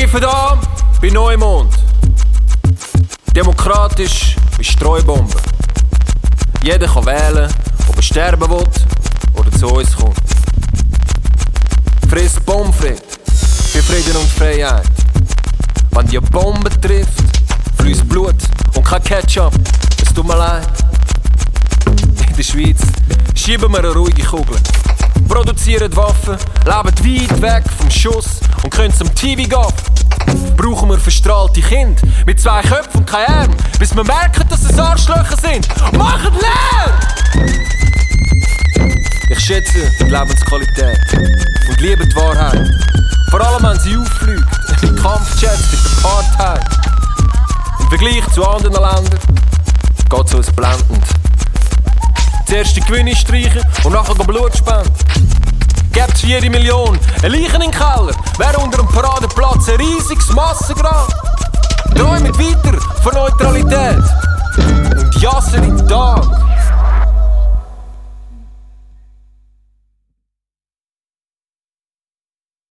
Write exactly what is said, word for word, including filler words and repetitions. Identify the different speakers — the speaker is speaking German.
Speaker 1: bin von da bei Neumond. Demokratisch wie Streubomben. Jeder kann wählen, ob er sterben will oder zu uns kommt. Friss Pommes frites für Frieden und Freiheit. Wenn die Bombe trifft, fließt Blut und kein Ketchup. Es tut mir leid. In der Schweiz schieben wir eine ruhige Kugel. Produzieren Waffen, leben weit weg vom Schuss und können zum T V gehen. Brauchen wir verstrahlte Kinder mit zwei Köpfen und kein Arm, bis wir merken, dass es Arschlöcher sind. Machen Lärm! Ich schätze die Lebensqualität und liebe die Wahrheit. Vor allem, wenn sie auffliegt, im Kampfjets mit der Apartheid. Im Vergleich zu anderen Ländern geht es uns blendend. Zuerst die Gewinne streichen und nachher Blut spenden. Gebt für jede Million ein Leichen in den Keller, wäre unter dem Paradeplatz ein riesiges Massengrab. Träumt weiter von Neutralität und jassen im Tag.